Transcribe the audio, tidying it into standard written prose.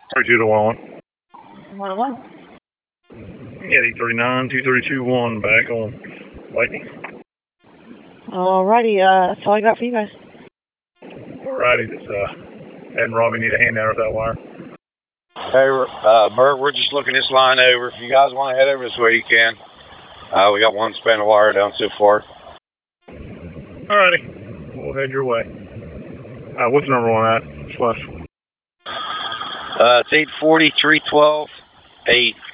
32 to 1. 101. Yeah, 839, 2321, back on Lightning. Alrighty, that's all I got for you guys. Alrighty, this, Ed and Robbie need a hand out of that wire. Hey, Bert, we're just looking this line over. If you guys want to head over this way, you can. We got one span of wire down so far. Alrighty, we'll head your way. What's the number on that? Slush. It's 840, 312, 8